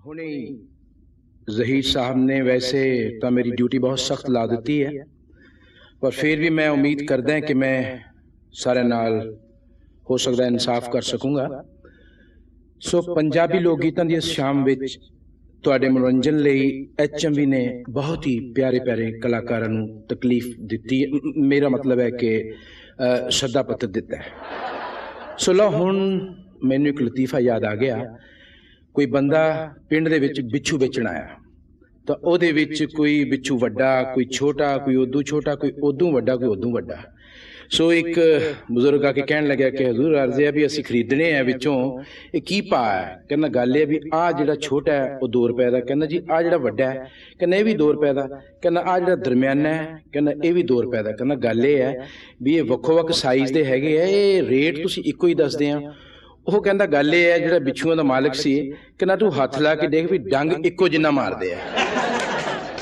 ਹੁਣੇ ਜ਼ਹੀਰ ਸਾਹਿਬ ਨੇ ਵੈਸੇ ਤਾਂ ਮੇਰੀ ਡਿਊਟੀ ਬਹੁਤ ਸਖਤ ਲਾ ਦਿੱਤੀ ਹੈ, ਪਰ ਫਿਰ ਵੀ ਮੈਂ ਉਮੀਦ ਕਰਦਾ ਕਿ ਮੈਂ ਸਾਰਿਆਂ ਨਾਲ ਹੋ ਸਕਦਾ ਇਨਸਾਫ ਕਰ ਸਕੂੰਗਾ। ਸੋ ਪੰਜਾਬੀ ਲੋਕ ਗੀਤਾਂ ਦੀ ਇਸ ਸ਼ਾਮ ਵਿੱਚ ਤੁਹਾਡੇ ਮਨੋਰੰਜਨ ਲਈ HMV ਨੇ ਬਹੁਤ ਹੀ ਪਿਆਰੇ ਪਿਆਰੇ ਕਲਾਕਾਰਾਂ ਨੂੰ ਤਕਲੀਫ ਦਿੱਤੀ ਹੈ, ਮੇਰਾ ਮਤਲਬ ਹੈ ਕਿ ਸ਼ਰਧਾ ਪੱਤਰ ਦਿੱਤਾ ਹੈ। ਸੋ ਲਓ ਹੁਣ ਮੈਨੂੰ ਇੱਕ ਲਤੀਫਾ ਯਾਦ ਆ ਗਿਆ। ਕੋਈ ਬੰਦਾ ਪਿੰਡ ਦੇ ਵਿੱਚ ਬਿੱਛੂ ਵੇਚਣ ਆਇਆ ਤਾਂ ਉਹਦੇ ਵਿੱਚ ਕੋਈ ਬਿੱਛੂ ਵੱਡਾ, ਕੋਈ ਛੋਟਾ, ਕੋਈ ਉਦੋਂ ਛੋਟਾ, ਕੋਈ ਉਦੋਂ ਵੱਡਾ, ਕੋਈ ਉਦੋਂ ਵੱਡਾ। ਸੋ ਇੱਕ ਬਜ਼ੁਰਗ ਆ ਕੇ ਕਹਿਣ ਲੱਗਿਆ ਕਿ ਹਜ਼ੂਰ ਅਰਜ਼ੇ ਆ ਵੀ ਅਸੀਂ ਖਰੀਦਣੇ ਆ ਵਿੱਚੋਂ, ਇਹ ਕੀ ਭਾਅ ਹੈ? ਕਹਿੰਦਾ ਗੱਲ ਇਹ ਵੀ ਆਹ ਜਿਹੜਾ ਛੋਟਾ ਹੈ ਉਹ 2 ਰੁਪਏ ਦਾ। ਕਹਿੰਦਾ ਜੀ ਆਹ ਜਿਹੜਾ ਵੱਡਾ ਹੈ? ਕਹਿੰਦਾ ਇਹ ਵੀ 2 ਰੁਪਏ ਦਾ। ਕਹਿੰਦਾ ਆਹ ਜਿਹੜਾ ਦਰਮਿਆਨਾ ਹੈ? ਕਹਿੰਦਾ ਇਹ ਵੀ 2 ਰੁਪਏ ਦਾ। ਕਹਿੰਦਾ ਗੱਲ ਇਹ ਹੈ ਵੀ ਇਹ ਵੱਖੋ ਵੱਖ ਸਾਈਜ਼ ਦੇ ਹੈਗੇ ਆ, ਇਹ ਰੇਟ ਤੁਸੀਂ ਇੱਕੋ ਹੀ ਦੱਸਦੇ ਆ। ਉਹ ਕਹਿੰਦਾ ਗੱਲ ਇਹ ਹੈ, ਜਿਹੜਾ ਬਿੱਛੂਆਂ ਦਾ ਮਾਲਕ ਸੀ ਕਹਿੰਦਾ ਤੂੰ ਹੱਥ ਲਾ ਕੇ ਦੇਖ ਵੀ ਡੰਗ ਇੱਕੋ ਜਿੰਨਾ ਮਾਰਦੇ ਆ।